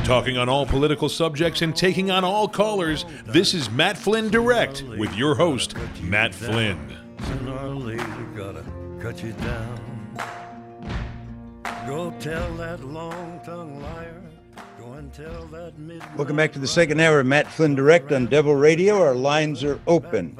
Talking on all political subjects and taking on all callers, this is Matt Flynn Direct with your host, Matt Flynn. Sooner or later, gotta cut you down. Go tell that long-tongued liar. Go and tell that midnight. Welcome back to the second hour of Matt Flynn Direct on Devil Radio. Our lines are open,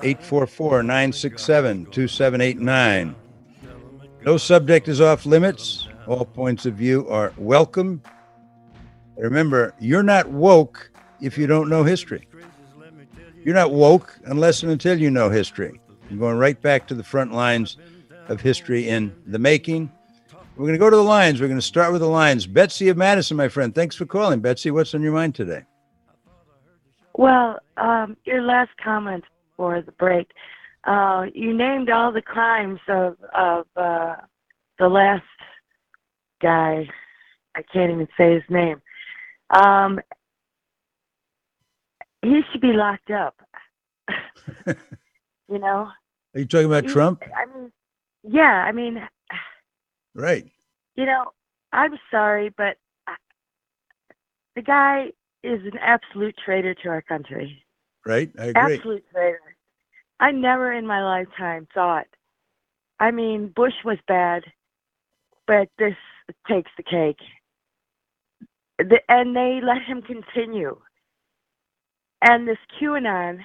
844-967-2789. No subject is off limits. All points of view are welcome. Remember, you're not woke if you don't know history. You're not woke unless and until you know history. You're going right back to the front lines of history in the making. We're going to go to the lines. We're going to start with the lines. Betsy of Madison, my friend. Thanks for calling. Betsy, what's on your mind today? Well, your last comment for the break, you named all the crimes of the last guy. I can't even say his name. He should be locked up. You know? Are you talking about Trump? I mean, right. You know, I'm sorry, but the guy is an absolute traitor to our country. Right, I agree. Absolute traitor. I never in my lifetime thought. I mean, Bush was bad, but this takes the cake. And they let him continue. And this QAnon,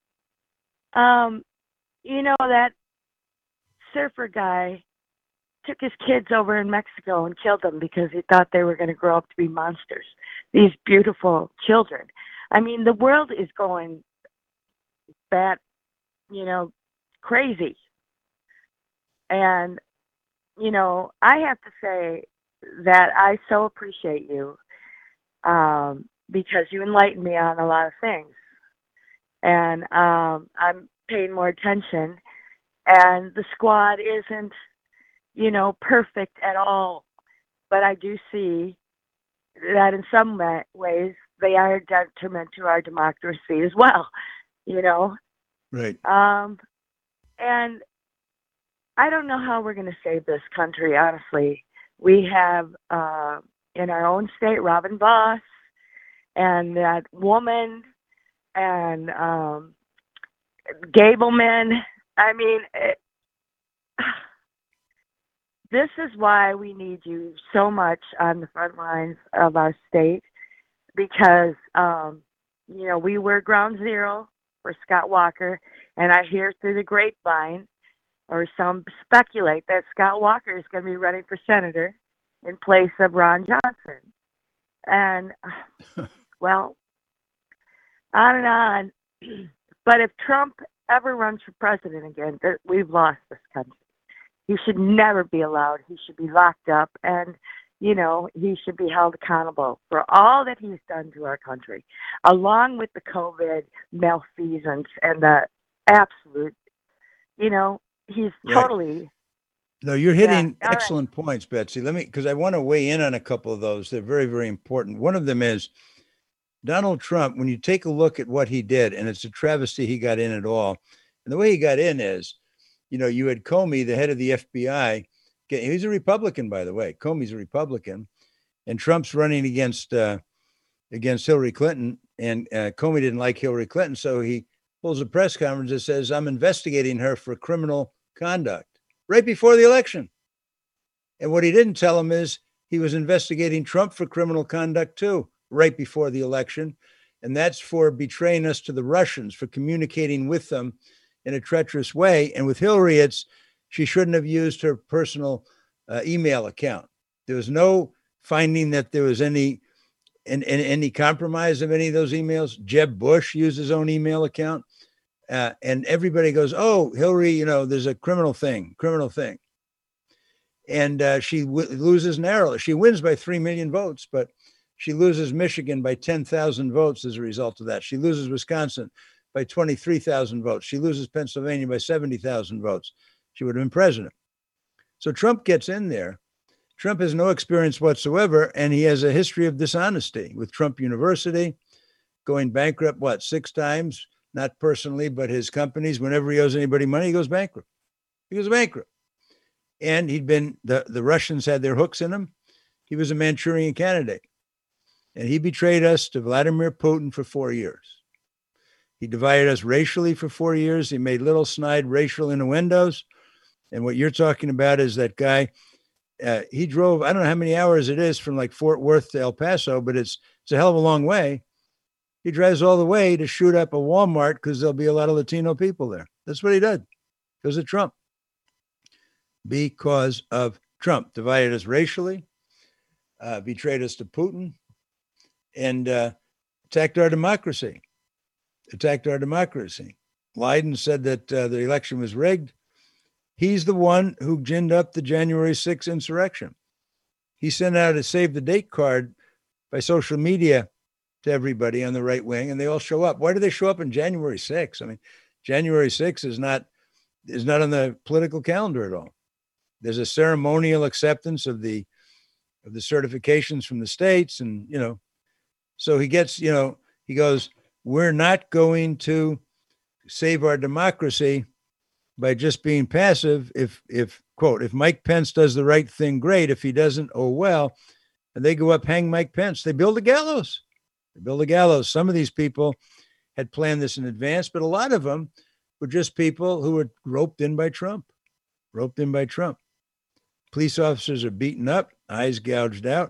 you know, that surfer guy took his kids over in Mexico and killed them because he thought they were going to grow up to be monsters. These beautiful children. I mean, the world is going bad, you know, crazy. And, you know, I have to say that I so appreciate you. Because you enlightened me on a lot of things. And I'm paying more attention. And the squad isn't, you know, perfect at all. But I do see that in some ways they are a detriment to our democracy as well, you know. Right. And I don't know how we're going to save this country, honestly. We have... in our own state, Robin Voss, and that woman, and Gableman. I mean, this is why we need you so much on the front lines of our state, because, you know, we were ground zero for Scott Walker, and I hear through the grapevine, or some speculate, that Scott Walker is going to be running for senator in place of Ron Johnson. And, well, on and on. But if Trump ever runs for president again, we've lost this country. He should never be allowed. He should be locked up. And, you know, he should be held accountable for all that he's done to our country, along with the COVID malfeasance and the absolute, you know, he's totally... No, you're hitting excellent points, Betsy. Because I want to weigh in on a couple of those. They're very, very important. One of them is Donald Trump, when you take a look at what he did, and it's a travesty he got in at all. And the way he got in is, you know, you had Comey, the head of the FBI. He's a Republican, by the way. Comey's a Republican. And Trump's running against Hillary Clinton. And Comey didn't like Hillary Clinton. So he holds a press conference that says, I'm investigating her for criminal conduct. Right before the election. And what he didn't tell him is he was investigating Trump for criminal conduct too, right before the election. And that's for betraying us to the Russians, for communicating with them in a treacherous way. And with Hillary, she shouldn't have used her personal email account. There was no finding that there was any compromise of any of those emails. Jeb Bush used his own email account. And everybody goes, oh, Hillary, you know, there's a criminal thing. And she loses narrowly. She wins by 3 million votes, but she loses Michigan by 10,000 votes as a result of that. She loses Wisconsin by 23,000 votes. She loses Pennsylvania by 70,000 votes. She would have been president. So Trump gets in there. Trump has no experience whatsoever, and he has a history of dishonesty with Trump University, going bankrupt, 6 times? Not personally, but his companies. Whenever he owes anybody money, he goes bankrupt. And the Russians had their hooks in him. He was a Manchurian candidate. And he betrayed us to Vladimir Putin for 4 years. He divided us racially for 4 years. He made little snide racial innuendos. And what you're talking about is that guy, he drove, I don't know how many hours it is from like Fort Worth to El Paso, but it's a hell of a long way. He drives all the way to shoot up a Walmart because there'll be a lot of Latino people there. That's what he did because of Trump. Because of Trump. Divided us racially, betrayed us to Putin, and attacked our democracy. Lied and said that the election was rigged. He's the one who ginned up the January 6th insurrection. He sent out a save the date card by social media to everybody on the right wing, and they all show up. Why do they show up on January 6th? I mean, January 6th is not on the political calendar at all. There's a ceremonial acceptance of the certifications from the states, and so he gets, he goes, we're not going to save our democracy by just being passive. If quote, if Mike Pence does the right thing, great. If he doesn't, oh well. And they go up, hang Mike Pence. They build a gallows. Some of these people had planned this in advance, but a lot of them were just people who were roped in by Trump. Police officers are beaten up, eyes gouged out.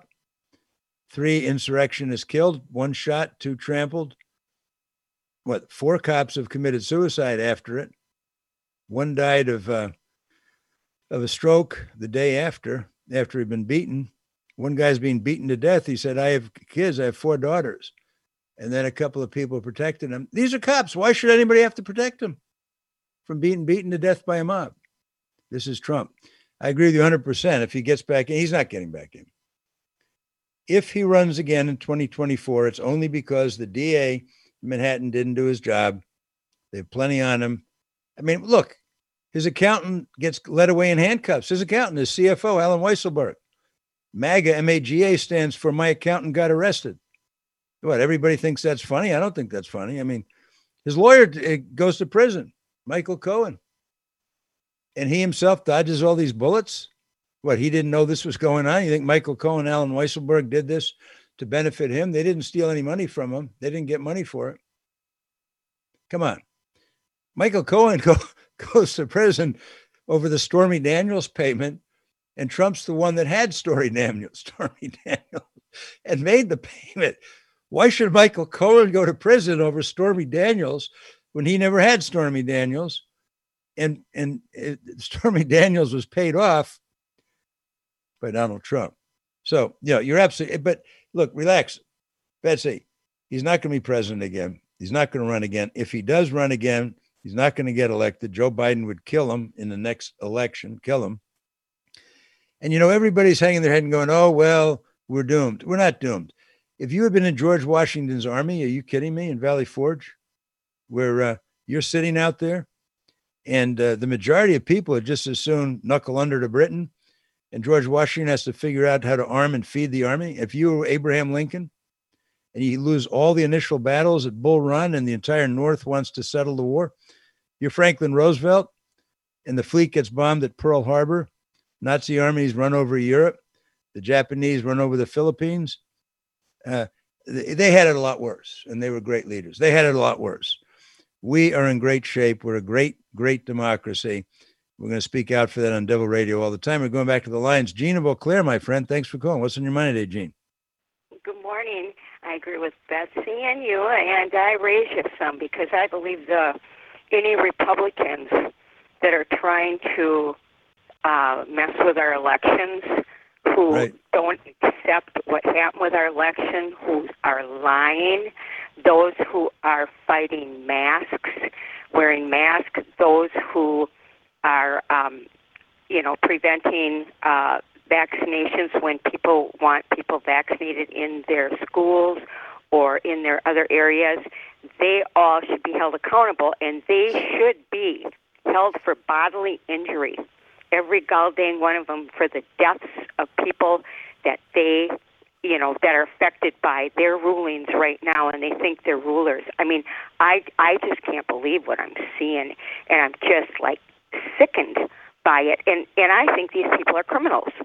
3 insurrectionists killed, 1 shot, 2 trampled. 4 cops have committed suicide after it. 1 died of a stroke the day after he'd been beaten. 1 guy's being beaten to death. He said, I have kids. I have 4 daughters. And then a couple of people protected him. These are cops. Why should anybody have to protect them from being beaten to death by a mob? This is Trump. I agree with you 100%. If he gets back in, he's not getting back in. If he runs again in 2024, it's only because the DA in Manhattan didn't do his job. They have plenty on him. I mean, look, his accountant gets led away in handcuffs. His accountant, his CFO, Alan Weisselberg. MAGA, M-A-G-A, stands for my accountant got arrested. What, everybody thinks that's funny? I don't think that's funny. I mean, his lawyer goes to prison, Michael Cohen. And he himself dodges all these bullets. What, he didn't know this was going on? You think Michael Cohen, Alan Weisselberg did this to benefit him? They didn't steal any money from him. They didn't get money for it. Come on. Michael Cohen goes to prison over the Stormy Daniels payment, and Trump's the one that had Stormy Daniels and made the payment. Why should Michael Cohen go to prison over Stormy Daniels when he never had Stormy Daniels? And Stormy Daniels was paid off by Donald Trump. So, you're absolutely, but look, relax. Betsy, he's not going to be president again. He's not going to run again. If he does run again, he's not going to get elected. Joe Biden would kill him in the next election, kill him. And, everybody's hanging their head and going, oh, well, we're doomed. We're not doomed. If you had been in George Washington's army, are you kidding me, in Valley Forge, where you're sitting out there, and the majority of people would just as soon knuckle under to Britain, and George Washington has to figure out how to arm and feed the army. If you were Abraham Lincoln and you lose all the initial battles at Bull Run and the entire North wants to settle the war, you're Franklin Roosevelt and the fleet gets bombed at Pearl Harbor. Nazi armies run over Europe. The Japanese run over the Philippines. They had it a lot worse, and they were great leaders. They had it a lot worse. We are in great shape. We're a great, great democracy. We're going to speak out for that on Devil Radio all the time. We're going back to the lines. Gene of Eau Claire, my friend. Thanks for calling. What's on your mind today, Gene? Good morning. I agree with Betsy and you, and I raise you some because I believe any Republicans that are trying to mess with our elections, who don't accept what happened with our election, who are lying, those who are fighting masks, wearing masks, those who are, preventing vaccinations when people want people vaccinated in their schools or in their other areas, they all should be held accountable, and they should be held for bodily injury. Every goddamn one of them, for the deaths of people that they, that are affected by their rulings right now, and they think they're rulers. I mean, I just can't believe what I'm seeing, and I'm just sickened by it. And I think these people are criminals.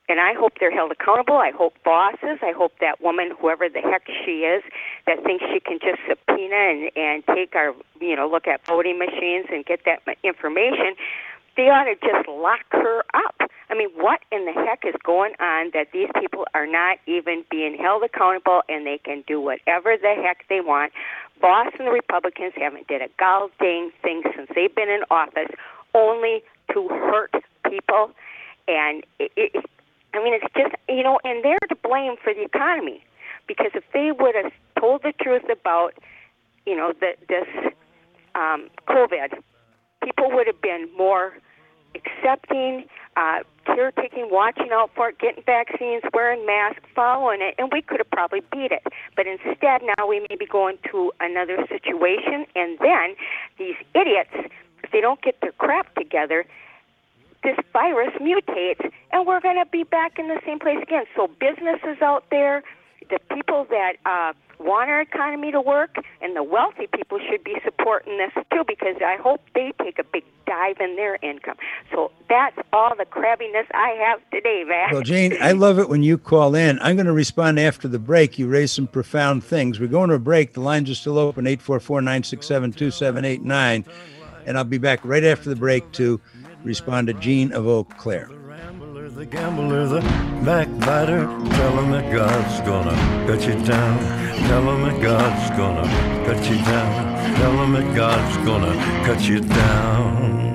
And I hope they're held accountable. I hope bosses, I hope that woman, whoever the heck she is, that thinks she can just subpoena and take our, look at voting machines and get that information, they ought to just lock her up. I mean, what in the heck is going on that these people are not even being held accountable and they can do whatever the heck they want? Boss and the Republicans haven't did a gall dang thing since they've been in office, only to hurt people. And it's just, and they're to blame for the economy, because if they would have told the truth about, this COVID, people would have been more accepting, caretaking, watching out for it, getting vaccines, wearing masks, following it, and we could have probably beat it. But instead, now we may be going to another situation, and then these idiots, if they don't get their crap together, this virus mutates, and we're going to be back in the same place again. So businesses out there, the people that want our economy to work, and the wealthy people should be supporting this too, because I hope they take a big dive in their income. So that's all the crabbiness I have today, Matt. Well, Jane, I love it when you call in. I'm going to respond after the break. You raised some profound things. We're going to a break. The lines are still open, 844-967-2789. And I'll be back right after the break to respond to Gene of Eau Claire. The gambler, the backbiter, tell him that God's gonna cut you down. Tell him that God's gonna cut you down. Tell him that God's gonna cut you down.